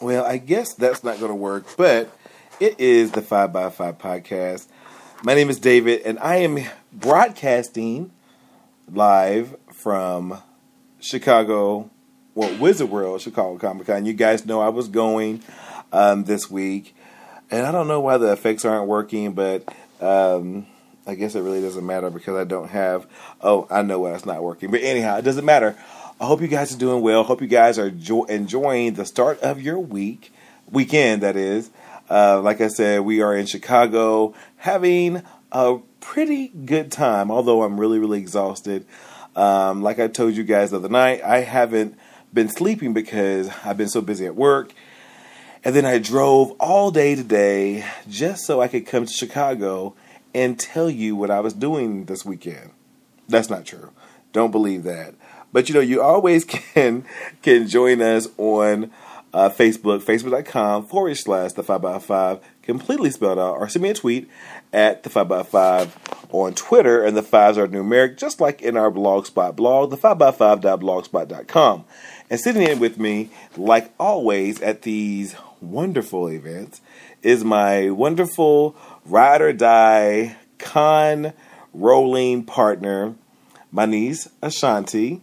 Well, I guess that's not going to work, but it is the 5x5 podcast. My name is David, and I am broadcasting live from Chicago, Wizard World, Chicago Comic Con. You guys know I was going this week, and I don't know why the effects aren't working, but I guess it really doesn't matter because I don't have... Oh, I know why it's not working. But anyhow, it doesn't matter. I hope you guys are doing well. Hope you guys are enjoying the start of your weekend, that is. Like I said, we are in Chicago having a pretty good time, although I'm really, really exhausted. Like I told you guys the other night, I haven't been sleeping because I've been so busy at work. And then I drove all day today just so I could come to Chicago and tell you what I was doing this weekend. That's not true. Don't believe that. But, you always can join us on Facebook, facebook.com/the 5x5, completely spelled out, or send me a tweet at the 5x5 on Twitter, and the 5s are numeric, just like in our Blogspot blog, the 5x5.blogspot.com. And sitting in with me, like always, at these wonderful events, is my wonderful ride or die con rolling partner, my niece, Ashanti.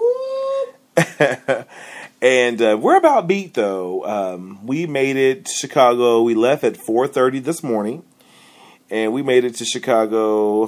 And we're about beat, though. We made it to Chicago. We left at 4:30 this morning. And we made it to Chicago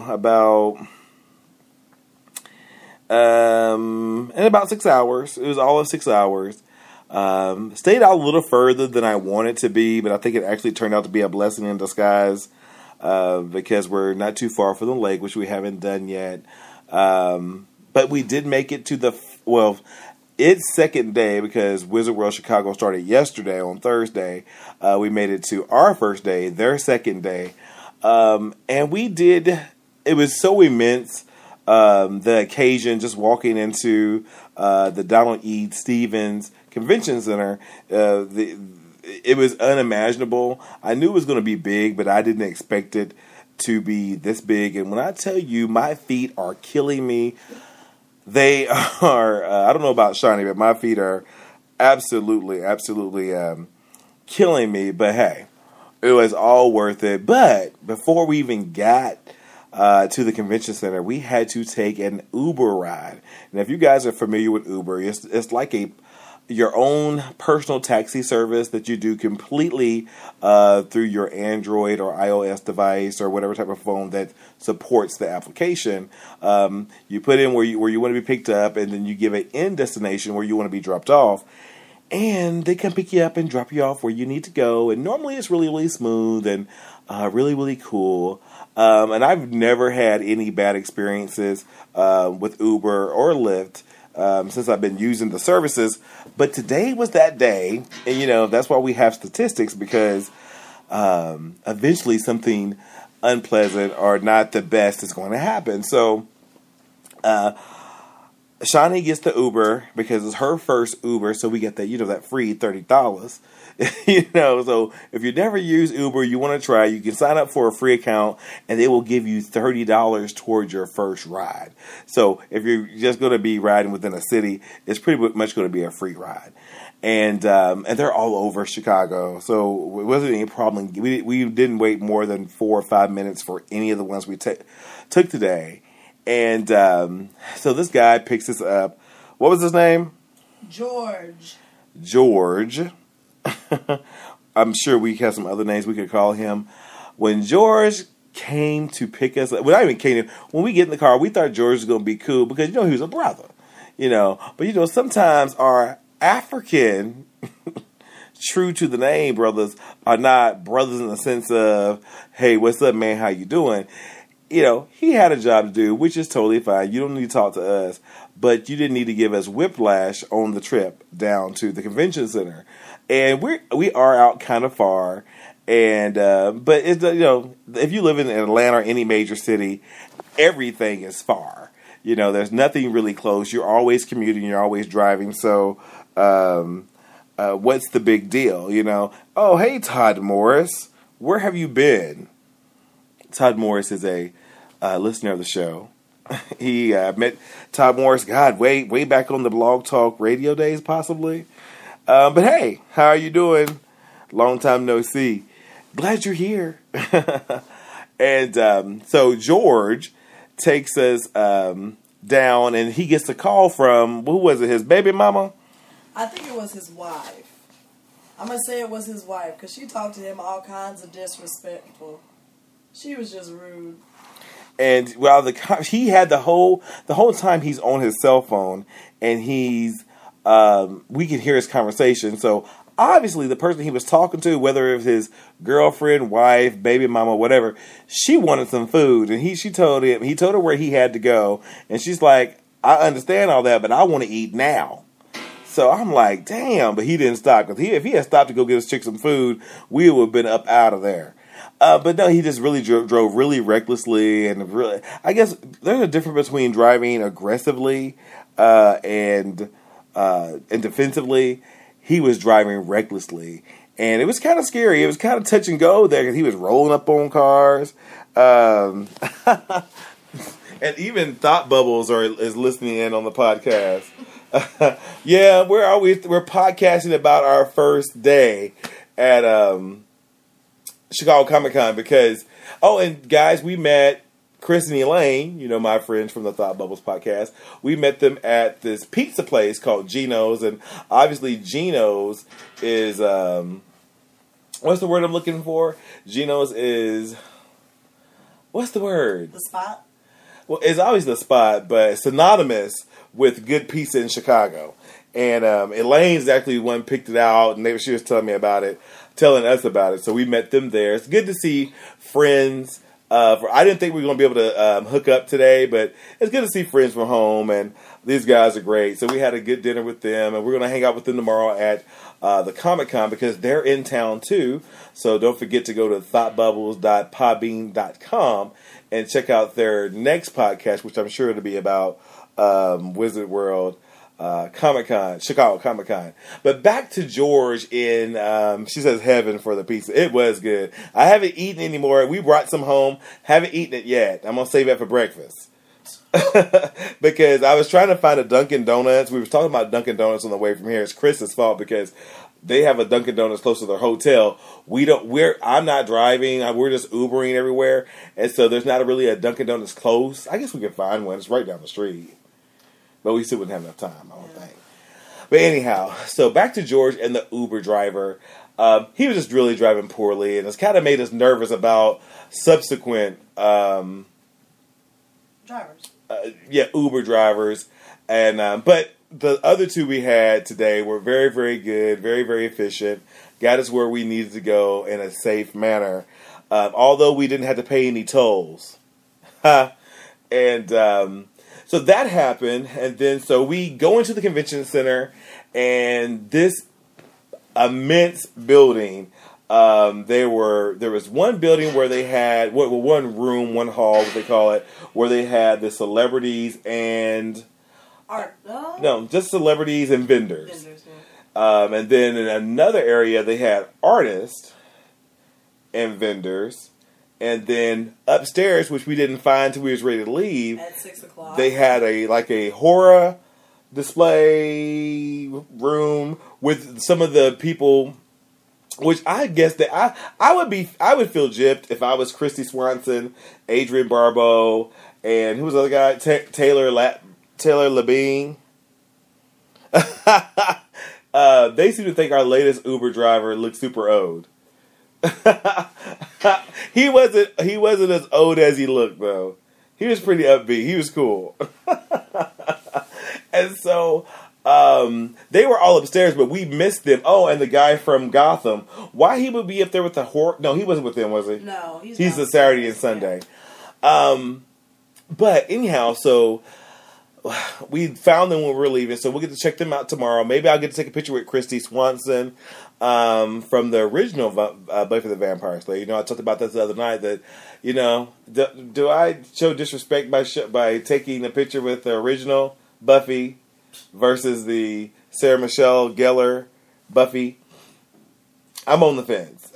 in about 6 hours. It was all of 6 hours. Stayed out a little further than I wanted to be, but I think it actually turned out to be a blessing in disguise because we're not too far from the lake, which we haven't done yet. But we did make it to it's second day because Wizard World Chicago started yesterday on Thursday. We made it to our first day, their second day. And we did, it was so immense, the occasion, just walking into the Donald E. Stephens Convention Center. It was unimaginable. I knew it was going to be big, but I didn't expect it to be this big. And when I tell you, my feet are killing me. They are, I don't know about Shani, but my feet are absolutely killing me. But hey, it was all worth it. But before we even got to the convention center, we had to take an Uber ride. And if you guys are familiar with Uber, it's like your own personal taxi service that you do completely through your Android or iOS device or whatever type of phone that supports the application. You put in where you want to be picked up, and then you give an end destination where you want to be dropped off. And they can pick you up and drop you off where you need to go. And normally it's really, really smooth and really, really cool. And I've never had any bad experiences with Uber or Lyft since I've been using the services. But today was that day. And, that's why we have statistics, because eventually something unpleasant or not the best is going to happen. So Shani gets the Uber because it's her first Uber, so we get that, that free $30. So if you never use Uber, you want to try, you can sign up for a free account and they will give you $30 towards your first ride. So if you're just going to be riding within a city, it's pretty much going to be a free ride. And they're all over Chicago, so it wasn't any problem. We didn't wait more than 4 or 5 minutes for any of the ones we took today. And so this guy picks us up. What was his name? George. I'm sure we have some other names we could call him. When George came to pick us up, when we get in the car, we thought George was going to be cool because, he was a brother, But, sometimes our African, true to the name brothers are not brothers in the sense of, hey, what's up, man? How you doing? He had a job to do, which is totally fine. You don't need to talk to us, but you didn't need to give us whiplash on the trip down to the convention center. And we are out kind of far, and but it's if you live in Atlanta or any major city, everything is far. There's nothing really close. You're always commuting. You're always driving. So what's the big deal? Oh, hey, Todd Morris, where have you been? Todd Morris is a listener of the show. He met Todd Morris, way back on the Blog Talk Radio days, possibly. But hey, how are you doing? Long time no see. Glad you're here. And so George takes us down, and he gets a call from, who was it, his baby mama? I think it was his wife. I'm going to say it was his wife, because she talked to him all kinds of disrespectful. She was just rude. And while he had the whole time he's on his cell phone, and he's we can hear his conversation. So obviously the person he was talking to, whether it was his girlfriend, wife, baby mama, whatever, she wanted some food, and he told her where he had to go, and she's like, I understand all that, but I want to eat now. So I'm like, damn, but he didn't stop, because if he had stopped to go get his chick some food, we would have been up out of there. But no, he just really drove really recklessly, and really, I guess there's a difference between driving aggressively and defensively. He was driving recklessly, and it was kind of scary. It was kind of touch and go there, because he was rolling up on cars. And even Thought Bubbles is listening in on the podcast. Yeah, we're podcasting about our first day at Chicago Comic-Con, because, and guys, we met Chris and Elaine, my friends from the Thought Bubbles podcast. We met them at this pizza place called Gino's, and obviously Gino's is, what's the word I'm looking for? Gino's is, what's the word? The spot? Well, it's always the spot, but it's synonymous with good pizza in Chicago. And Elaine's actually the one picked it out, and she was telling us about it. So we met them there. It's good to see friends. I didn't think we were going to be able to hook up today, but it's good to see friends from home, and these guys are great. So we had a good dinner with them, and we're going to hang out with them tomorrow at the Comic-Con, because they're in town too. So don't forget to go to thoughtbubbles.podbean.com and check out their next podcast, which I'm sure it'll be about Wizard World Comic-Con, Chicago Comic-Con. But back to George in, she says heaven for the pizza. It was good. I haven't eaten anymore. We brought some home. Haven't eaten it yet. I'm going to save that for breakfast. Because I was trying to find a Dunkin' Donuts. We were talking about Dunkin' Donuts on the way from here. It's Chris's fault, because they have a Dunkin' Donuts close to their hotel. I'm not driving. We're just Ubering everywhere. And so there's not really a Dunkin' Donuts close. I guess we can find one. It's right down the street. But we still wouldn't have enough time, I don't think. But anyhow, so back to George and the Uber driver. He was just really driving poorly, and it's kind of made us nervous about subsequent drivers. Uber drivers. And but the other two we had today were very, very good, very, very efficient. Got us where we needed to go in a safe manner, although we didn't have to pay any tolls. And so that happened, and then so we go into the convention center, and this immense building. There was one building where they had one room, one hall, what they call it, where they had the celebrities and art. No, just celebrities and vendors. Vendors, yeah. And then in another area they had artists and vendors. And then upstairs, which we didn't find until we was ready to leave, at 6:00, they had a horror display room with some of the people, which I guess that I would feel gypped if I was Christy Swanson, Adrienne Barbeau, and who was the other guy, Taylor Labine. They seem to think our latest Uber driver looks super old. He wasn't as old as he looked, though. He was pretty upbeat. He was cool. And so they were all upstairs, but we missed them. Oh, and the guy from Gotham. Why he would be up there with the horror? No, he wasn't with them, was he? No, he's the Saturday and Sunday. Yeah. But anyhow, so we found them when we were leaving, so we'll get to check them out tomorrow. Maybe I'll get to take a picture with Christy Swanson from the original Buffy the Vampire Slayer. I talked about this the other night, that, do I show disrespect by taking a picture with the original Buffy versus the Sarah Michelle Gellar Buffy? I'm on the fence.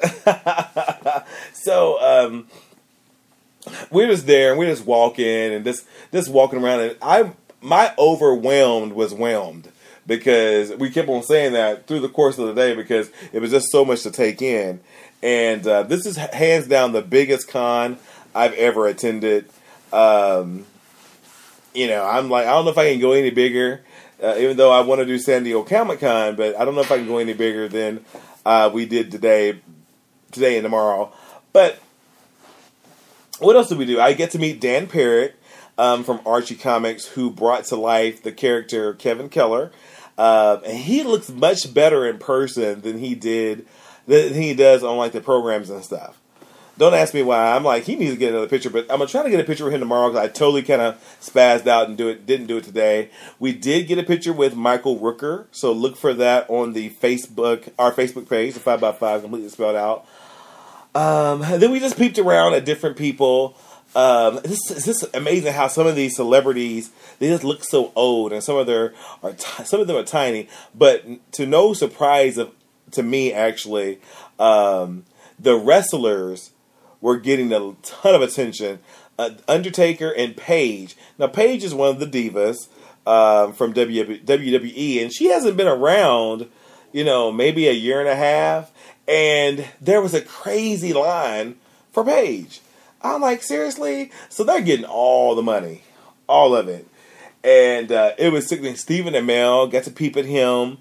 So, we're just there, and we're just walking, and just walking around, and my overwhelmed was whelmed, because we kept on saying that through the course of the day because it was just so much to take in. And this is hands down the biggest con I've ever attended. I'm like, I don't know if I can go any bigger, even though I want to do San Diego Comic-Con, but I don't know if I can go any bigger than we did today and tomorrow. But what else did we do? I get to meet Dan Parrott from Archie Comics, who brought to life the character Kevin Keller. And he looks much better in person than he does on like the programs and stuff. Don't ask me why. I'm like, he needs to get another picture, but I'm going to try to get a picture with him tomorrow because I totally kind of spazzed out and didn't do it today. We did get a picture with Michael Rooker, so look for that on the our Facebook page, the 5x5, completely spelled out. Then we just peeped around at different people. It's just amazing how some of these celebrities, they just look so old, and some of them are tiny, but to no surprise to me, actually, the wrestlers were getting a ton of attention. Undertaker and Paige. Now, Paige is one of the divas from WWE, and she hasn't been around, maybe a year and a half. And there was a crazy line for Paige. I'm like, seriously? So they're getting all the money, all of it. And it was sickening. Stephen Amell, got to peep at him.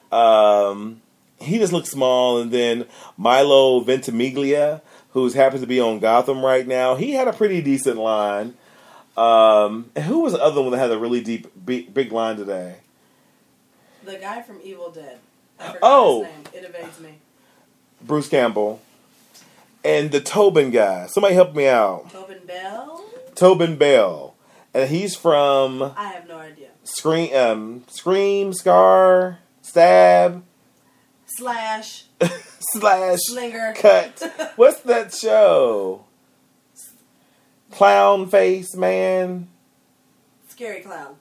He just looked small. And then Milo Ventimiglia, who happens to be on Gotham right now, he had a pretty decent line. And who was the other one that had a really big line today? The guy from Evil Dead. I forgot his name. It evades me. Bruce Campbell. And the Tobin guy. Somebody help me out. Tobin Bell. And he's from... I have no idea. Scream, Scar, Stab... Slash. Slinger. Cut. What's that show? Clown Face Man. Scary Clown.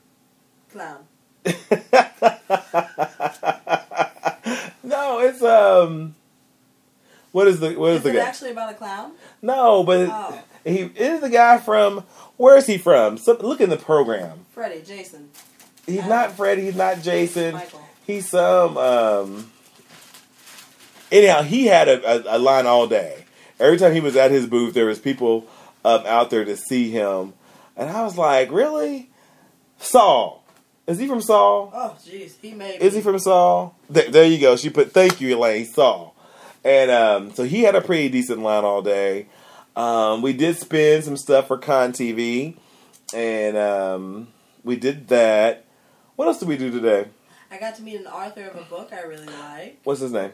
No, it's What is the guy? Is it actually about a clown? No, but he is the guy from. Where is he from? Look in the program. Freddie, Jason. He's not Freddie. He's not Jason. Michael. He's some. Anyhow, he had a line all day. Every time he was at his booth, there was people out there to see him, and I was like, "Really, Saul? Is he from Saul? Oh, jeez, he may be. Is he from Saul? There you go. She put, "Thank you, Elaine." Saul, and so he had a pretty decent line all day. We did spin some stuff for Con TV, and we did that. What else did we do today? I got to meet an author of a book I really like. What's his name?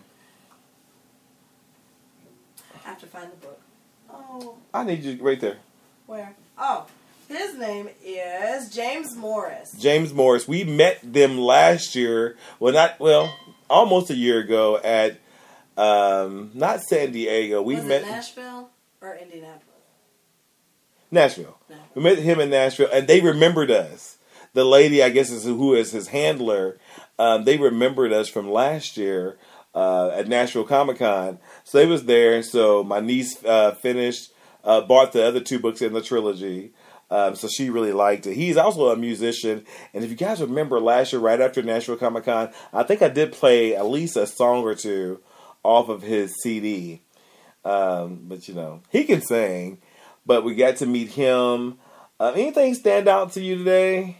I have to find the book. Oh. I need you right there. Where? Oh, his name is James Morris. James Morris. We met them last year. Almost a year ago at not San Diego. Was it Nashville or Indianapolis? Nashville. We met him in Nashville, and they remembered us. The lady, I guess, who is his handler. They remembered us from last year at Nashville Comic-Con. So they was there, and so my niece finished, bought the other 2 books in the trilogy. So she really liked it. He's also a musician, and if you guys remember last year, right after Nashville Comic-Con, I think I did play at least a song or 2 off of his CD. But he can sing. But we got to meet him. Anything stand out to you today?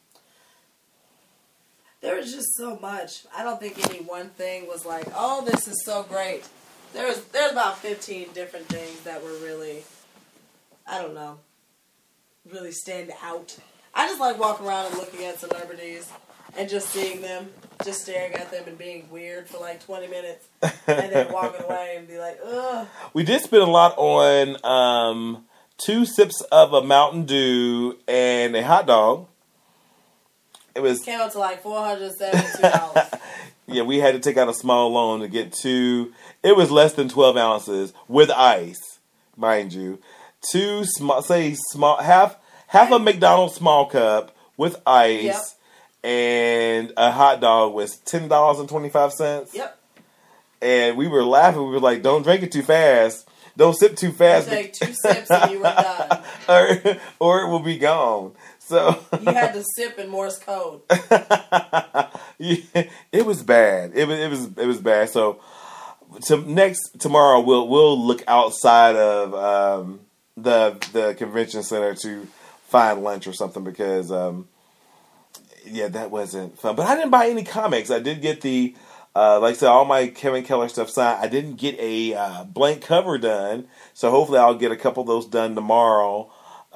There was just so much. I don't think any one thing was like, oh, this is so great. There's about 15 different things that were really, I don't know, really stand out. I just like walking around and looking at celebrities and just seeing them, just staring at them and being weird for like 20 minutes and then walking away and be like, ugh. We did spend a lot on 2 sips of a Mountain Dew and a hot dog. It came out to like $472. Yeah, we had to take out a small loan to get 2. It was less than 12 ounces with ice, mind you. 2 small, half a McDonald's small cup with ice, yep. And a hot dog was $10.25. Yep. And we were laughing. We were like, "Don't drink it too fast. Don't sip too fast. You take 2 sips and you were done, or it will be gone." So you had to sip in Morse code. Yeah, it was bad. It was bad. So tomorrow we'll look outside of the convention center to find lunch or something because that wasn't fun. But I didn't buy any comics. I did get the like I said, all my Kevin Keller stuff signed. I didn't get a blank cover done, so hopefully I'll get a couple of those done tomorrow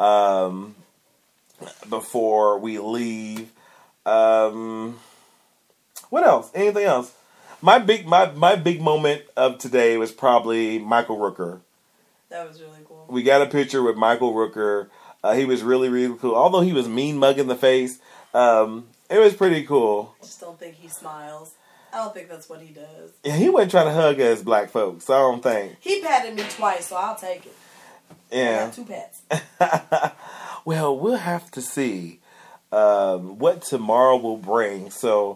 before we leave. What else? Anything else? My big moment of today was probably Michael Rooker. That was really cool. We got a picture with Michael Rooker. He was really, really cool. Although he was mean mug in the face, it was pretty cool. I just don't think he smiles. I don't think that's what he does. Yeah, he wasn't trying to hug us black folks, so I don't think. He patted me twice, so I'll take it. Yeah. I got 2 pats. Well, we'll have to see what tomorrow will bring. So,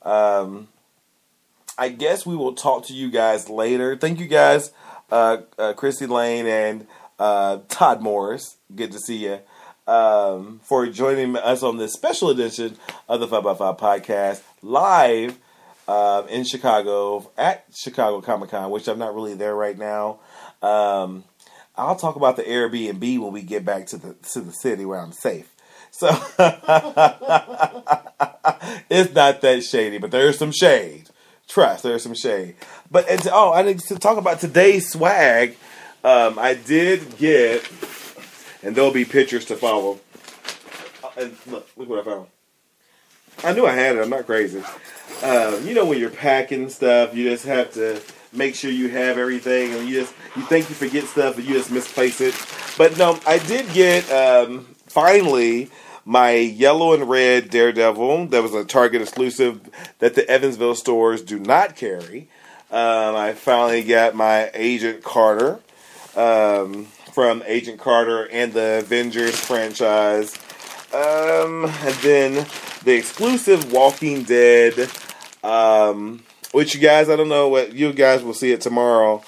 I guess we will talk to you guys later. Thank you guys, Christy Lane and Todd Morris. Good to see you. For joining us on this special edition of the 5x5 podcast live in Chicago at Chicago Comic-Con, which I'm not really there right now. I'll talk about the Airbnb when we get back to the city where I'm safe. So it's not that shady, but there's some shade. Trust, there's some shade. But I need to talk about today's swag. I did get, and there'll be pictures to follow. And look what I found. I knew I had it. I'm not crazy. When you're packing stuff, you just have to make sure you have everything, and you think you forget stuff, and you just misplace it. But no, I did get finally my yellow and red Daredevil. That was a Target exclusive that the Evansville stores do not carry. I finally got my Agent Carter from Agent Carter and the Avengers franchise. And then the exclusive Walking Dead, which you guys, I don't know what you guys will see it tomorrow.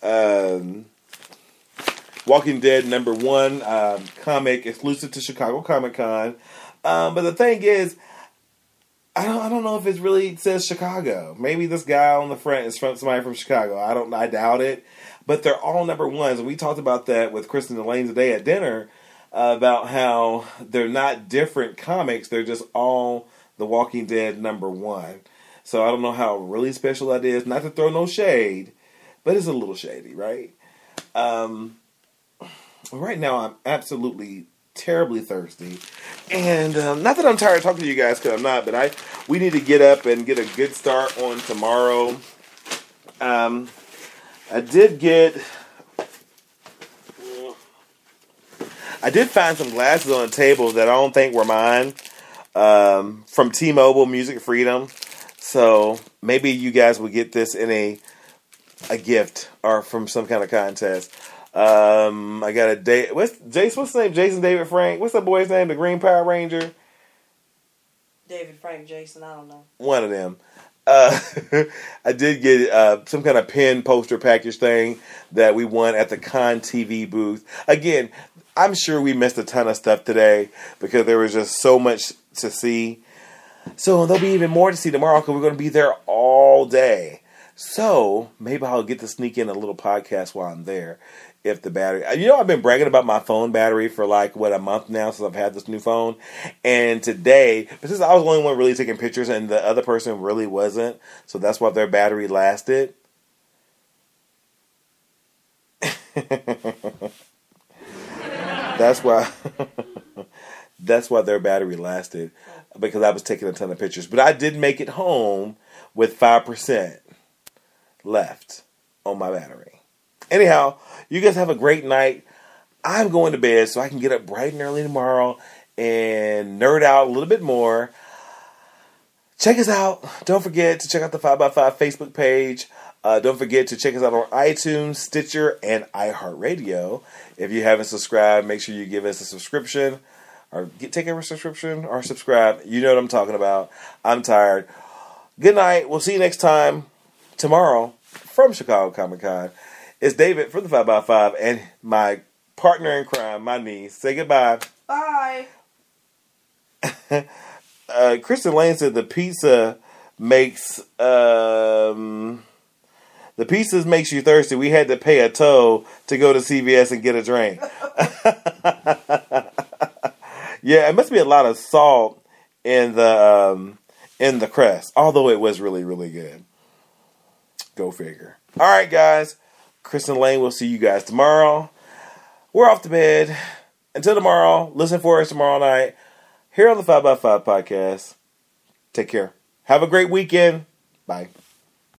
Walking Dead #1 comic exclusive to Chicago Comic-Con. But the thing is, I don't know if it really says Chicago. Maybe this guy on the front is from somebody from Chicago. I doubt it. But they're all #1s, and we talked about that with Kristen and Elaine today at dinner about how they're not different comics. They're just all the Walking Dead #1. So I don't know how really special that is. Not to throw no shade, but it's a little shady, right? Right now, I'm absolutely terribly thirsty. And not that I'm tired of talking to you guys, because I'm not, but we need to get up and get a good start on tomorrow. I did find some glasses on a table that I don't think were mine from T-Mobile Music Freedom. So maybe you guys will get this in a gift or from some kind of contest. I got a what's his name? Jason David Frank. What's that boy's name? The Green Power Ranger. David Frank Jason. I don't know. One of them. I did get some kind of pin poster package thing that we won at the Con TV booth. Again, I'm sure we missed a ton of stuff today because there was just so much to see. So there'll be even more to see tomorrow because we're going to be there all day. So maybe I'll get to sneak in a little podcast while I'm there. If the battery, I've been bragging about my phone battery for a month now since I've had this new phone. And today, but since I was the only one really taking pictures and the other person really wasn't, so that's why their battery lasted. That's why their battery lasted, because I was taking a ton of pictures. But I did make it home with 5% left on my battery. Anyhow, you guys have a great night. I'm going to bed so I can get up bright and early tomorrow and nerd out a little bit more. Check us out. Don't forget to check out the 5x5 Facebook page. Don't forget to check us out on iTunes, Stitcher, and iHeartRadio. If you haven't subscribed, make sure you give us a subscription or take a subscription or subscribe. You know what I'm talking about. I'm tired. Good night. We'll see you next time tomorrow from Chicago Comic-Con. It's David from the 5x5 and my partner in crime, my niece. Say goodbye. Bye. Kristen Lane said the pizza makes the pizzas makes you thirsty. We had to pay a toll to go to CVS and get a drink. Yeah, it must be a lot of salt in the crust. Although it was really, really good. Go figure. All right, guys. Kristen Lane, we'll see you guys tomorrow. We're off to bed. Until tomorrow, listen for us tomorrow night here on the 5x5 podcast. Take care. Have a great weekend. Bye.